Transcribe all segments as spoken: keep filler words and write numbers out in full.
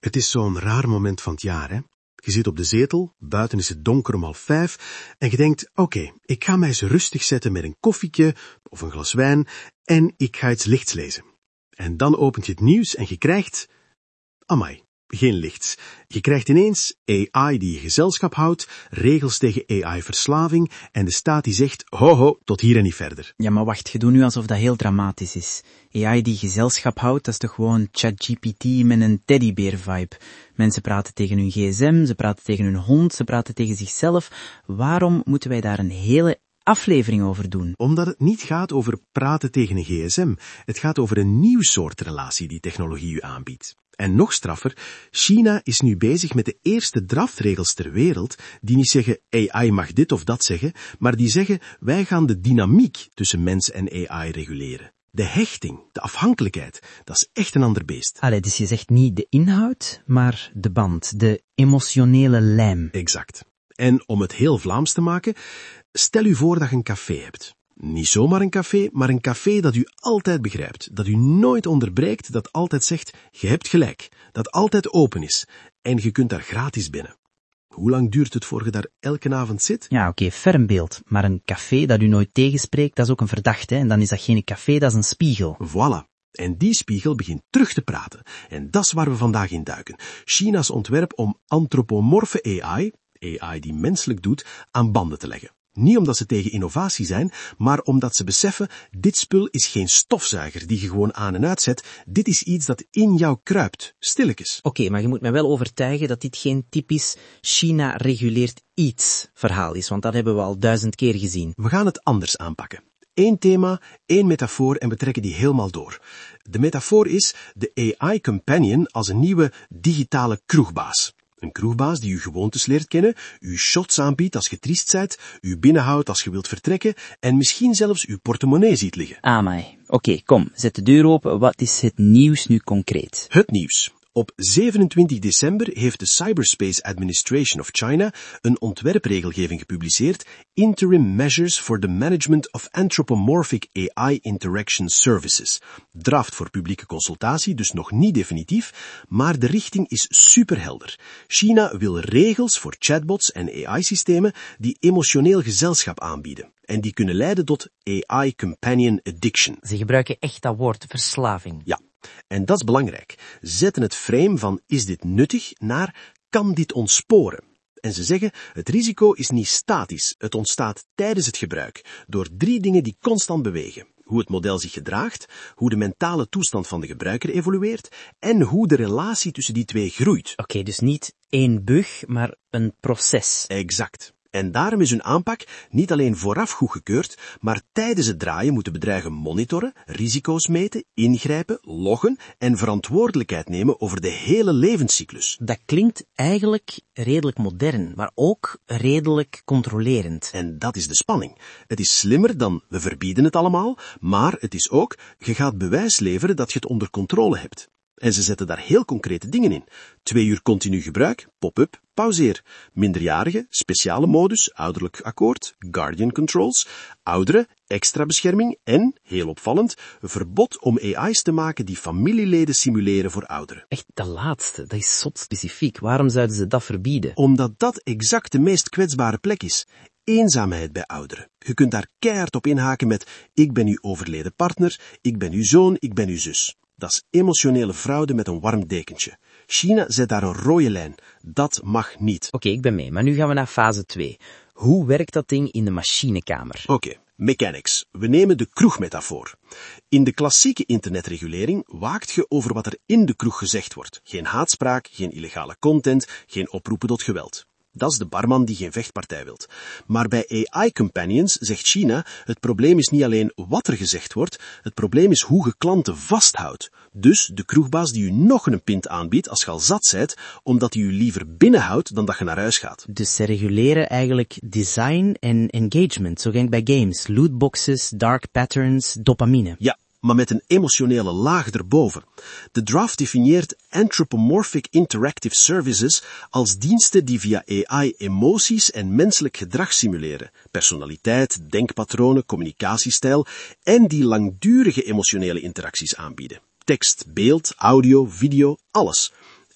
Het is zo'n raar moment van het jaar, hè? Je zit op de zetel, buiten is het donker om half vijf, en je denkt, oké, okay, ik ga mij eens rustig zetten met een koffietje of een glas wijn, en ik ga iets lichts lezen. En dan opent je het nieuws en je krijgt... Amai, geen lichts. Je krijgt ineens A I die je gezelschap houdt, regels tegen A I-verslaving, en de staat die zegt, ho ho, tot hier en niet verder. Ja, maar wacht, je doet nu alsof dat heel dramatisch is. A I die gezelschap houdt, dat is toch gewoon ChatGPT met een teddybeer-vibe. Mensen praten tegen hun gsm, ze praten tegen hun hond, ze praten tegen zichzelf. Waarom moeten wij daar een hele aflevering over doen? Omdat het niet gaat over praten tegen een gsm. Het gaat over een nieuw soort relatie die technologie u aanbiedt. En nog straffer, China is nu bezig met de eerste draftregels ter wereld die niet zeggen A I mag dit of dat zeggen, maar die zeggen wij gaan de dynamiek tussen mens en A I reguleren. De hechting, de afhankelijkheid, dat is echt een ander beest. Allee, dus je zegt niet de inhoud, maar de band, de emotionele lijm. Exact. En om het heel Vlaams te maken, stel u voor dat je een café hebt. Niet zomaar een café, maar een café dat u altijd begrijpt, dat u nooit onderbreekt, dat altijd zegt, je hebt gelijk, dat altijd open is, en je kunt daar gratis binnen. Hoe lang duurt het voor je daar elke avond zit? Ja, oké, okay, ferm beeld, maar een café dat u nooit tegenspreekt, dat is ook een verdachte, en dan is dat geen café, dat is een spiegel. Voilà. En die spiegel begint terug te praten, en dat is waar we vandaag in duiken. China's ontwerp om antropomorfe A I, A I die menselijk doet, aan banden te leggen. Niet omdat ze tegen innovatie zijn, maar omdat ze beseffen, dit spul is geen stofzuiger die je gewoon aan en uitzet. Dit is iets dat in jou kruipt, stilletjes. Oké, okay, maar je moet mij wel overtuigen dat dit geen typisch China reguleert iets verhaal is, want dat hebben we al duizend keer gezien. We gaan het anders aanpakken. Eén thema, één metafoor en we trekken die helemaal door. De metafoor is de A I Companion als een nieuwe digitale kroegbaas. Een kroegbaas die uw gewoontes leert kennen, uw shots aanbiedt als je triest bent, u binnenhoudt als je wilt vertrekken en misschien zelfs uw portemonnee ziet liggen. Amai. Oké, okay, kom, zet de deur open. Wat is het nieuws nu concreet? Het nieuws. Op zevenentwintig december heeft de Cyberspace Administration of China een ontwerpregelgeving gepubliceerd, Interim Measures for the Management of Anthropomorphic A I Interaction Services. Draft voor publieke consultatie, dus nog niet definitief, maar de richting is superhelder. China wil regels voor chatbots en A I-systemen die emotioneel gezelschap aanbieden. En die kunnen leiden tot A I Companion Addiction. Ze gebruiken echt dat woord, verslaving. Ja. En dat is belangrijk. Zetten het frame van is dit nuttig naar kan dit ontsporen. En ze zeggen het risico is niet statisch, het ontstaat tijdens het gebruik, door drie dingen die constant bewegen. Hoe het model zich gedraagt, hoe de mentale toestand van de gebruiker evolueert en hoe de relatie tussen die twee groeit. Oké, okay, dus niet één bug, maar een proces. Exact. En daarom is hun aanpak niet alleen vooraf goedgekeurd, maar tijdens het draaien moeten bedrijven monitoren, risico's meten, ingrijpen, loggen en verantwoordelijkheid nemen over de hele levenscyclus. Dat klinkt eigenlijk redelijk modern, maar ook redelijk controlerend. En dat is de spanning. Het is slimmer dan we verbieden het allemaal, maar het is ook, je gaat bewijs leveren dat je het onder controle hebt. En ze zetten daar heel concrete dingen in. Twee uur continu gebruik, pop-up, pauzeer. Minderjarigen, speciale modus, ouderlijk akkoord, guardian controls. Ouderen, extra bescherming en, heel opvallend, verbod om A I's te maken die familieleden simuleren voor ouderen. Echt, de laatste, dat is zot specifiek. Waarom zouden ze dat verbieden? Omdat dat exact de meest kwetsbare plek is. Eenzaamheid bij ouderen. Je kunt daar keihard op inhaken met ik ben uw overleden partner, ik ben uw zoon, ik ben uw zus. Dat is emotionele fraude met een warm dekentje. China zet daar een rode lijn. Dat mag niet. Oké, okay, ik ben mee, maar nu gaan we naar fase twee. Hoe werkt dat ding in de machinekamer? Oké, okay, mechanics. We nemen de kroegmetafoor. In de klassieke internetregulering waakt je over wat er in de kroeg gezegd wordt. Geen haatspraak, geen illegale content, geen oproepen tot geweld. Dat is de barman die geen vechtpartij wilt. Maar bij A I Companions zegt China, het probleem is niet alleen wat er gezegd wordt, het probleem is hoe je klanten vasthoudt. Dus de kroegbaas die u nog een pint aanbiedt als je al zat zijt, omdat hij u liever binnenhoudt dan dat je naar huis gaat. Dus ze reguleren eigenlijk design en engagement, zo ging het bij games, lootboxes, dark patterns, dopamine. Ja. Maar met een emotionele laag erboven. De draft definieert Anthropomorphic Interactive Services als diensten die via A I emoties en menselijk gedrag simuleren, personaliteit, denkpatronen, communicatiestijl en die langdurige emotionele interacties aanbieden. Tekst, beeld, audio, video, alles.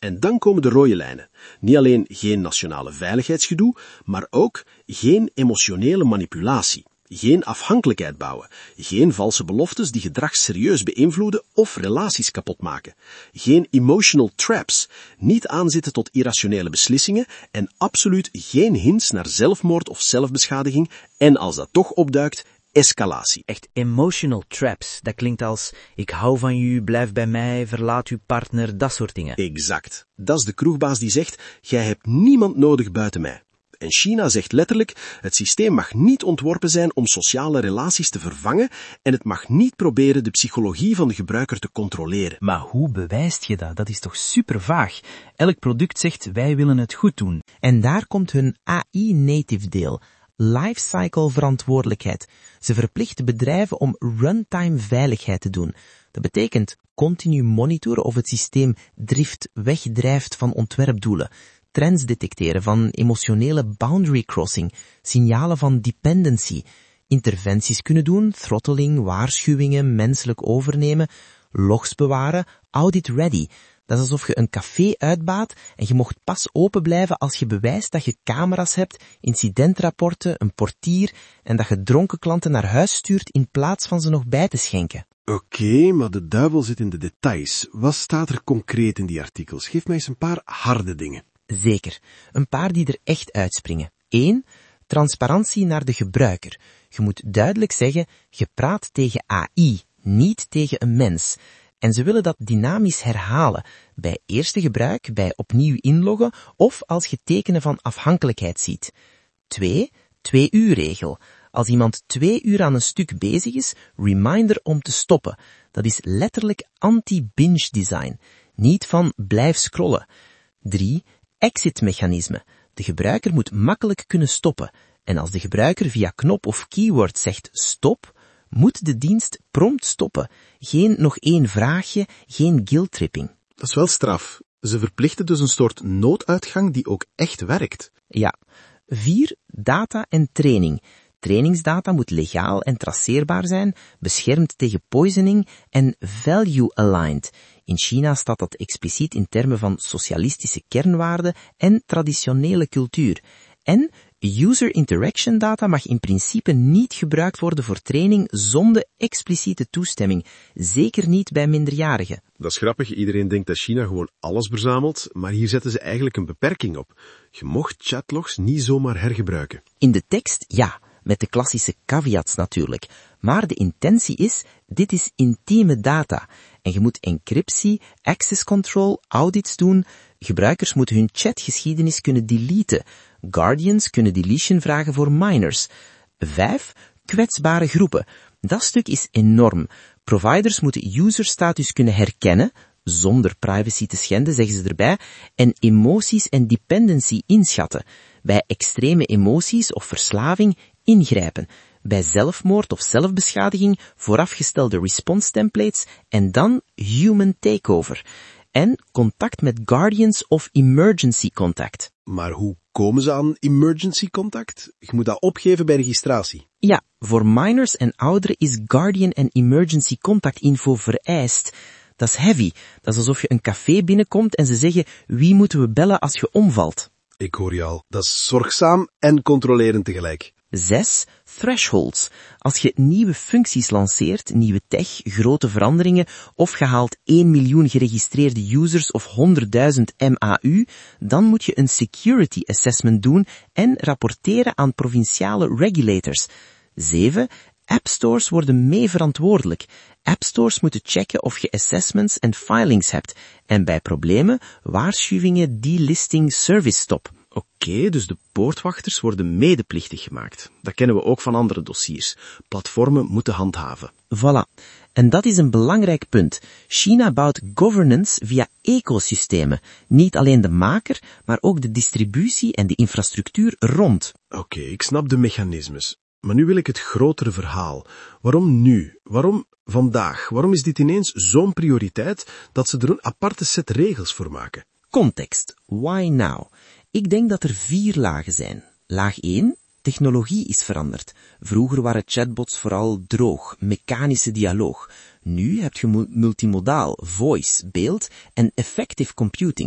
En dan komen de rode lijnen. Niet alleen geen nationale veiligheidsgedoe, maar ook geen emotionele manipulatie. Geen afhankelijkheid bouwen. Geen valse beloftes die gedrag serieus beïnvloeden of relaties kapot maken. Geen emotional traps. Niet aanzitten tot irrationele beslissingen en absoluut geen hints naar zelfmoord of zelfbeschadiging en als dat toch opduikt, escalatie. Echt emotional traps. Dat klinkt als ik hou van u, blijf bij mij, verlaat uw partner, dat soort dingen. Exact. Dat is de kroegbaas die zegt, jij hebt niemand nodig buiten mij. En China zegt letterlijk, het systeem mag niet ontworpen zijn om sociale relaties te vervangen en het mag niet proberen de psychologie van de gebruiker te controleren. Maar hoe bewijst je dat? Dat is toch super vaag? Elk product zegt, wij willen het goed doen. En daar komt hun A I-native deel, lifecycle verantwoordelijkheid. Ze verplichten bedrijven om runtime veiligheid te doen. Dat betekent continu monitoren of het systeem drift wegdrijft van ontwerpdoelen, trends detecteren van emotionele boundary crossing, signalen van dependency, interventies kunnen doen, throttling, waarschuwingen, menselijk overnemen, logs bewaren, audit ready. Dat is alsof je een café uitbaat en je mocht pas open blijven als je bewijst dat je camera's hebt, incidentrapporten, een portier en dat je dronken klanten naar huis stuurt in plaats van ze nog bij te schenken. Oké, okay, maar de duivel zit in de details. Wat staat er concreet in die artikels? Geef mij eens een paar harde dingen. Zeker. Een paar die er echt uitspringen. Eén, transparantie naar de gebruiker. Je moet duidelijk zeggen, je praat tegen A I, niet tegen een mens. En ze willen dat dynamisch herhalen, bij eerste gebruik, bij opnieuw inloggen of als je tekenen van afhankelijkheid ziet. Twee, twee-uur-regel. Als iemand twee uur aan een stuk bezig is, reminder om te stoppen. Dat is letterlijk anti-binge design. Niet van blijf scrollen. Drie, exit-mechanisme. De gebruiker moet makkelijk kunnen stoppen. En als de gebruiker via knop of keyword zegt stop, moet de dienst prompt stoppen. Geen nog één vraagje, geen guilt-tripping. Dat is wel straf. Ze verplichten dus een soort nooduitgang die ook echt werkt. Ja. Vier, data en training. Trainingsdata moet legaal en traceerbaar zijn, beschermd tegen poisoning en value-aligned. In China staat dat expliciet in termen van socialistische kernwaarden en traditionele cultuur. En user interaction data mag in principe niet gebruikt worden voor training zonder expliciete toestemming, zeker niet bij minderjarigen. Dat is grappig, iedereen denkt dat China gewoon alles verzamelt, maar hier zetten ze eigenlijk een beperking op. Je mocht chatlogs niet zomaar hergebruiken. In de tekst, ja, met de klassische caveats natuurlijk. Maar de intentie is, dit is intieme data. En je moet encryptie, access control, audits doen. Gebruikers moeten hun chatgeschiedenis kunnen deleten. Guardians kunnen deletion vragen voor minors. Vijf, kwetsbare groepen. Dat stuk is enorm. Providers moeten userstatus kunnen herkennen, zonder privacy te schenden, zeggen ze erbij, en emoties en dependency inschatten. Bij extreme emoties of verslaving ingrijpen. Bij zelfmoord of zelfbeschadiging voorafgestelde response templates en dan human takeover. En contact met guardians of emergency contact. Maar hoe komen ze aan emergency contact? Je moet dat opgeven bij registratie. Ja, voor minors en ouderen is guardian en emergency contact info vereist. Dat is heavy. Dat is alsof je een café binnenkomt en ze zeggen, wie moeten we bellen als je omvalt? Ik hoor je al. Dat is zorgzaam en controlerend tegelijk. Zes, thresholds. Als je nieuwe functies lanceert, nieuwe tech, grote veranderingen, of je haalt één miljoen geregistreerde users of honderdduizend M A U, dan moet je een security assessment doen en rapporteren aan provinciale regulators. Zeven, appstores worden mee verantwoordelijk. Appstores moeten checken of je assessments en filings hebt. En bij problemen, waarschuwingen, delisting, service stop. Oké, okay, dus de poortwachters worden medeplichtig gemaakt. Dat kennen we ook van andere dossiers. Platformen moeten handhaven. Voilà. En dat is een belangrijk punt. China bouwt governance via ecosystemen. Niet alleen de maker, maar ook de distributie en de infrastructuur rond. Oké, okay, ik snap de mechanismes. Maar nu wil ik het grotere verhaal. Waarom nu? Waarom vandaag? Waarom is dit ineens zo'n prioriteit dat ze er een aparte set regels voor maken? Context. Why now? Ik denk dat er vier lagen zijn. Laag één. Technologie is veranderd. Vroeger waren chatbots vooral droog, mechanische dialoog. Nu heb je multimodaal, voice, beeld en effective computing.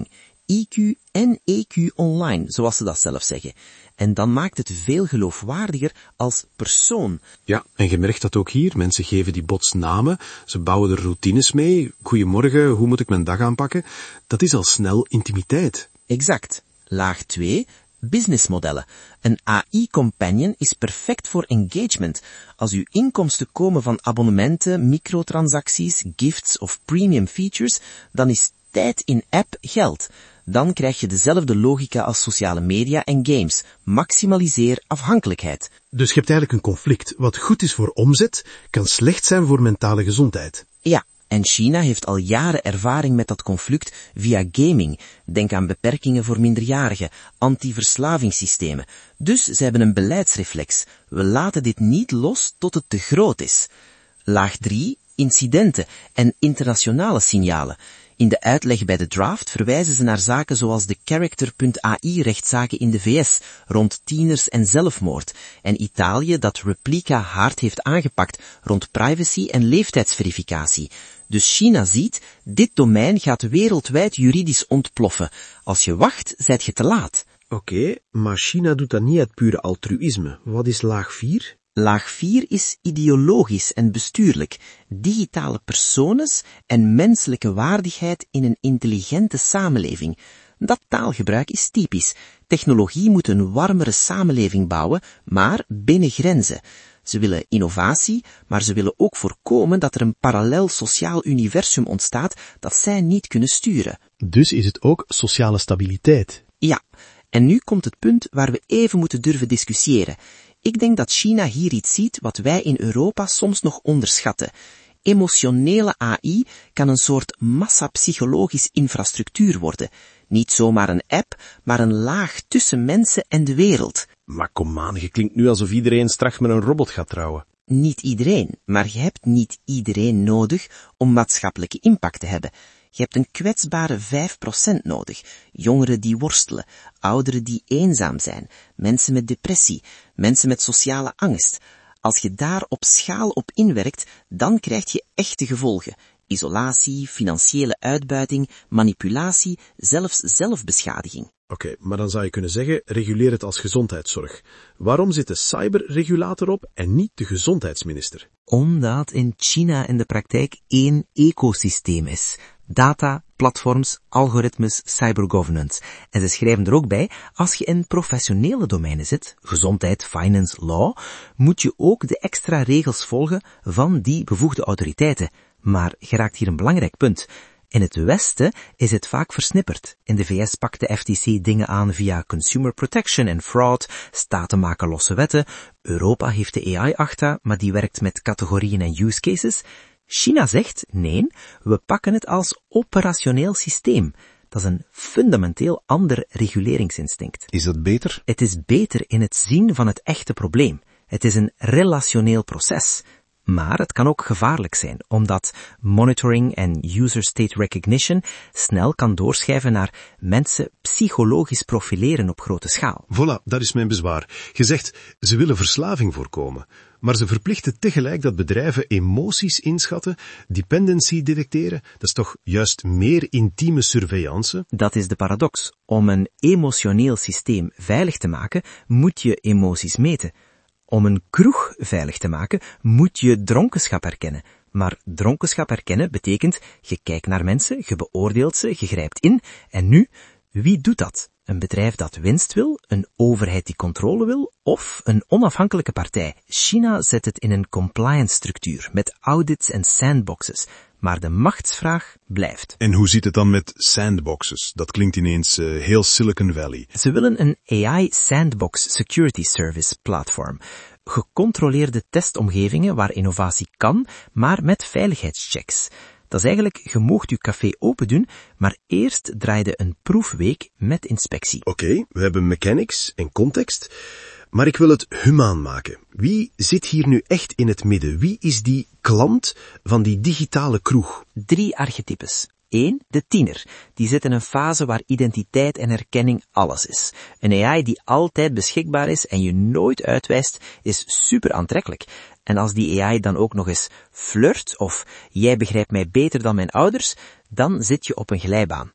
I Q en E Q online, zoals ze dat zelf zeggen. En dan maakt het veel geloofwaardiger als persoon. Ja, en je merkt dat ook hier. Mensen geven die bots namen, ze bouwen er routines mee. Goedemorgen, hoe moet ik mijn dag aanpakken? Dat is al snel intimiteit. Exact. Laag twee, businessmodellen. Een A I-companion is perfect voor engagement. Als uw inkomsten komen van abonnementen, microtransacties, gifts of premium features, dan is tijd in app geld. Dan krijg je dezelfde logica als sociale media en games. Maximaliseer afhankelijkheid. Dus je hebt eigenlijk een conflict. Wat goed is voor omzet, kan slecht zijn voor mentale gezondheid. Ja, en China heeft al jaren ervaring met dat conflict via gaming. Denk aan beperkingen voor minderjarigen, anti-verslavingssystemen. Dus ze hebben een beleidsreflex. We laten dit niet los tot het te groot is. Laag drie, incidenten en internationale signalen. In de uitleg bij de draft verwijzen ze naar zaken zoals de Character punt A I-rechtszaken in de V S, rond tieners en zelfmoord, en Italië dat Replica hard heeft aangepakt rond privacy en leeftijdsverificatie. Dus China ziet, dit domein gaat wereldwijd juridisch ontploffen. Als je wacht, zijt je te laat. Oké, okay, maar China doet dat niet uit pure altruïsme. Wat is laag vier? Laag vier is ideologisch en bestuurlijk. Digitale personas en menselijke waardigheid in een intelligente samenleving. Dat taalgebruik is typisch. Technologie moet een warmere samenleving bouwen, maar binnen grenzen. Ze willen innovatie, maar ze willen ook voorkomen dat er een parallel sociaal universum ontstaat dat zij niet kunnen sturen. Dus is het ook sociale stabiliteit? Ja, en nu komt het punt waar we even moeten durven discussiëren. Ik denk dat China hier iets ziet wat wij in Europa soms nog onderschatten. Emotionele A I kan een soort massapsychologisch infrastructuur worden. Niet zomaar een app, maar een laag tussen mensen en de wereld. Maar kom aan, je klinkt nu alsof iedereen straks met een robot gaat trouwen. Niet iedereen, maar je hebt niet iedereen nodig om maatschappelijke impact te hebben. Je hebt een kwetsbare vijf procent nodig. Jongeren die worstelen, ouderen die eenzaam zijn, mensen met depressie, mensen met sociale angst. Als je daar op schaal op inwerkt, dan krijg je echte gevolgen. Isolatie, financiële uitbuiting, manipulatie, zelfs zelfbeschadiging. Oké, okay, maar dan zou je kunnen zeggen, reguleer het als gezondheidszorg. Waarom zit de cyberregulator op en niet de gezondheidsminister? Omdat in China in de praktijk één ecosysteem is. Data, platforms, algoritmes, cybergovernance. En ze schrijven er ook bij, als je in professionele domeinen zit, gezondheid, finance, law, moet je ook de extra regels volgen van die bevoegde autoriteiten. Maar je raakt hier een belangrijk punt. In het Westen is het vaak versnipperd. In de V S pakt de F T C dingen aan via consumer protection en fraud, staten maken losse wetten, Europa heeft de A I-achta, maar die werkt met categorieën en use cases. China zegt, nee, we pakken het als operationeel systeem. Dat is een fundamenteel ander reguleringsinstinct. Is dat beter? Het is beter in het zien van het echte probleem. Het is een relationeel proces. Maar het kan ook gevaarlijk zijn, omdat monitoring en user state recognition snel kan doorschijven naar mensen psychologisch profileren op grote schaal. Voilà, dat is mijn bezwaar. Je zegt, ze willen verslaving voorkomen, maar ze verplichten tegelijk dat bedrijven emoties inschatten, dependency detecteren. Dat is toch juist meer intieme surveillance? Dat is de paradox. Om een emotioneel systeem veilig te maken, moet je emoties meten. Om een kroeg veilig te maken, moet je dronkenschap herkennen. Maar dronkenschap herkennen betekent, je kijkt naar mensen, je beoordeelt ze, je grijpt in. En nu, wie doet dat? Een bedrijf dat winst wil, een overheid die controle wil, of een onafhankelijke partij. China zet het in een compliance structuur, met audits en sandboxes. Maar de machtsvraag blijft. En hoe zit het dan met sandboxes? Dat klinkt ineens uh, heel Silicon Valley. Ze willen een A I Sandbox Security Service platform. Gecontroleerde testomgevingen waar innovatie kan, maar met veiligheidschecks. Dat is eigenlijk, je moogt je café open doen, maar eerst draaide een proefweek met inspectie. Oké, okay, we hebben mechanics en context, maar ik wil het humaan maken. Wie zit hier nu echt in het midden? Wie is die klant van die digitale kroeg? Drie archetypes. Eén, de tiener. Die zit in een fase waar identiteit en herkenning alles is. Een A I die altijd beschikbaar is en je nooit uitwijst, is super aantrekkelijk. En als die A I dan ook nog eens flirt, of jij begrijpt mij beter dan mijn ouders, dan zit je op een glijbaan.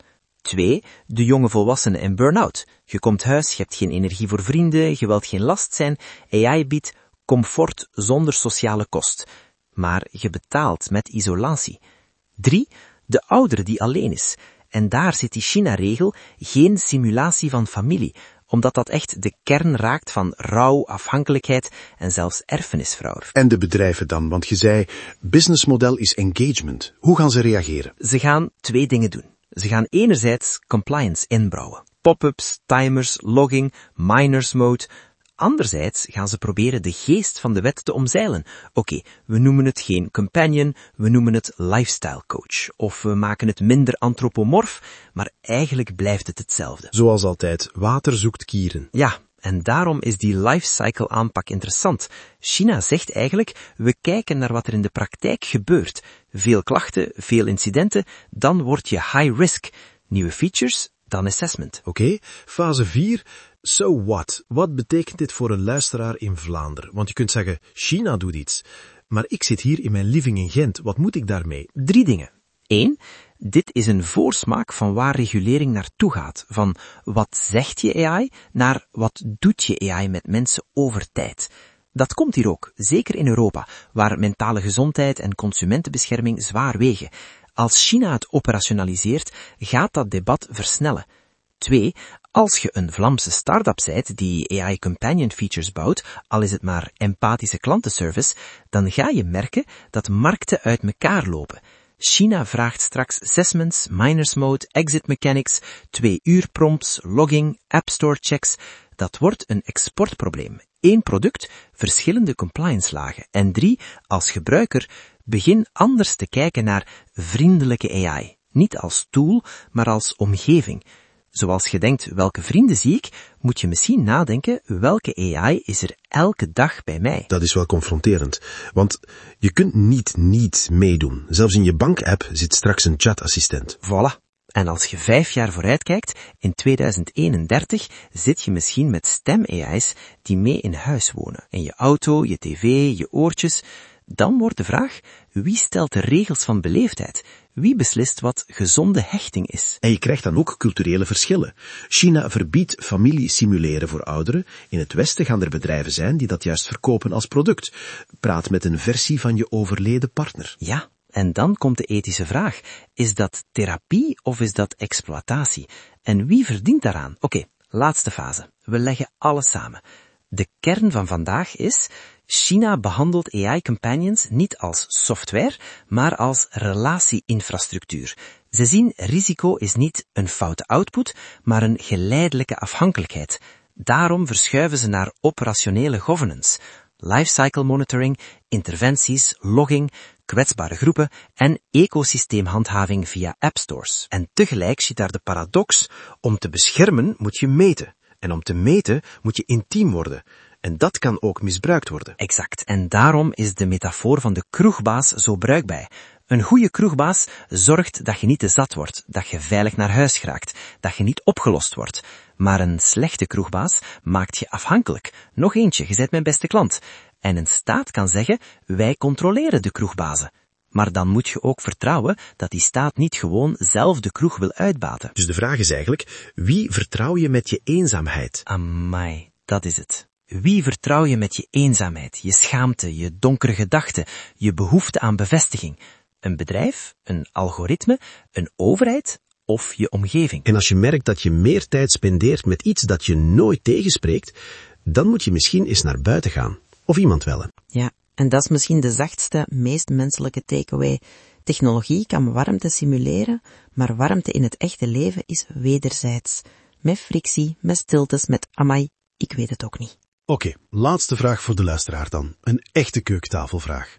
Twee, de jonge volwassene in burn-out. Je komt thuis, je hebt geen energie voor vrienden, je wilt geen last zijn. A I biedt comfort zonder sociale kost. Maar je betaalt met isolatie. Drie, de oudere die alleen is. En daar zit die China-regel, geen simulatie van familie, omdat dat echt de kern raakt van rouw, afhankelijkheid en zelfs erfenisfraude. En de bedrijven dan, want je zei, businessmodel is engagement. Hoe gaan ze reageren? Ze gaan twee dingen doen. Ze gaan enerzijds compliance inbouwen. Pop-ups, timers, logging, miners mode. Anderzijds gaan ze proberen de geest van de wet te omzeilen. Oké, okay, we noemen het geen companion, we noemen het lifestyle coach. Of we maken het minder antropomorf, maar eigenlijk blijft het hetzelfde. Zoals altijd, water zoekt kieren. Ja, en daarom is die lifecycle aanpak interessant. China zegt eigenlijk, we kijken naar wat er in de praktijk gebeurt. Veel klachten, veel incidenten, dan word je high risk. Nieuwe features, dan assessment. Oké, okay, fase vier. So what? Wat betekent dit voor een luisteraar in Vlaanderen? Want je kunt zeggen, China doet iets. Maar ik zit hier in mijn living in Gent. Wat moet ik daarmee? Drie dingen. Eén, dit is een voorsmaak van waar regulering naartoe gaat. Van wat zegt je A I naar wat doet je A I met mensen over tijd. Dat komt hier ook, zeker in Europa, waar mentale gezondheid en consumentenbescherming zwaar wegen. Als China het operationaliseert, gaat dat debat versnellen. Twee, als je een Vlaamse start-up bent die A I companion features bouwt, al is het maar empathische klantenservice, dan ga je merken dat markten uit elkaar lopen. China vraagt straks assessments, miners mode, exit mechanics, twee uur prompts, logging, app store checks. Dat wordt een exportprobleem. Eén product, verschillende compliance lagen. En drie, als gebruiker, begin anders te kijken naar vriendelijke A I. Niet als tool, maar als omgeving. Zoals je denkt, welke vrienden zie ik, moet je misschien nadenken, welke A I is er elke dag bij mij? Dat is wel confronterend, want je kunt niet niet meedoen. Zelfs in je bankapp zit straks een chatassistent. Voilà. En als je vijf jaar vooruit kijkt, in tweeduizend eenendertig zit je misschien met stem-A I's die mee in huis wonen. In je auto, je tv, je oortjes. Dan wordt de vraag, wie stelt de regels van beleefdheid? Wie beslist wat gezonde hechting is? En je krijgt dan ook culturele verschillen. China verbiedt familie simuleren voor ouderen. In het Westen gaan er bedrijven zijn die dat juist verkopen als product. Praat met een versie van je overleden partner. Ja, en dan komt de ethische vraag. Is dat therapie of is dat exploitatie? En wie verdient daaraan? Oké, okay, laatste fase. We leggen alles samen. De kern van vandaag is, China behandelt A I-companions niet als software, maar als relatieinfrastructuur. Ze zien, risico is niet een foute output, maar een geleidelijke afhankelijkheid. Daarom verschuiven ze naar operationele governance, lifecycle monitoring, interventies, logging, kwetsbare groepen en ecosysteemhandhaving via appstores. En tegelijk zit daar de paradox, om te beschermen moet je meten. En om te meten moet je intiem worden. En dat kan ook misbruikt worden. Exact. En daarom is de metafoor van de kroegbaas zo bruikbaar. Een goede kroegbaas zorgt dat je niet te zat wordt, dat je veilig naar huis geraakt, dat je niet opgelost wordt. Maar een slechte kroegbaas maakt je afhankelijk. Nog eentje, je bent mijn beste klant. En een staat kan zeggen, wij controleren de kroegbazen. Maar dan moet je ook vertrouwen dat die staat niet gewoon zelf de kroeg wil uitbaten. Dus de vraag is eigenlijk, wie vertrouw je met je eenzaamheid? Amai, dat is het. Wie vertrouw je met je eenzaamheid, je schaamte, je donkere gedachten, je behoefte aan bevestiging? Een bedrijf, een algoritme, een overheid of je omgeving? En als je merkt dat je meer tijd spendeert met iets dat je nooit tegenspreekt, dan moet je misschien eens naar buiten gaan. Of iemand bellen. Ja, en dat is misschien de zachtste, meest menselijke takeaway. Technologie kan warmte simuleren, maar warmte in het echte leven is wederzijds. Met frictie, met stiltes, met amai, ik weet het ook niet. Oké, okay, laatste vraag voor de luisteraar dan. Een echte keukentafelvraag.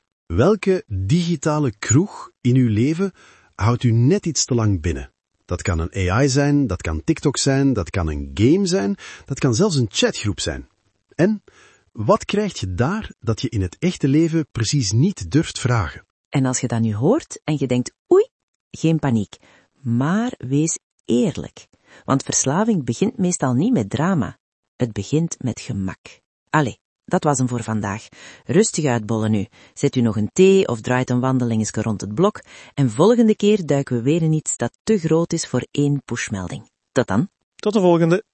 Welke digitale kroeg in uw leven houdt u net iets te lang binnen? Dat kan een A I zijn, dat kan TikTok zijn, dat kan een game zijn, dat kan zelfs een chatgroep zijn. En wat krijg je daar dat je in het echte leven precies niet durft vragen? En als je dat nu hoort en je denkt, oei, geen paniek. Maar wees eerlijk. Want verslaving begint meestal niet met drama. Het begint met gemak. Allee, dat was hem voor vandaag. Rustig uitbollen nu. Zet u nog een thee of draait een wandelingetje rond het blok en volgende keer duiken we weer in iets dat te groot is voor één pushmelding. Tot dan. Tot de volgende.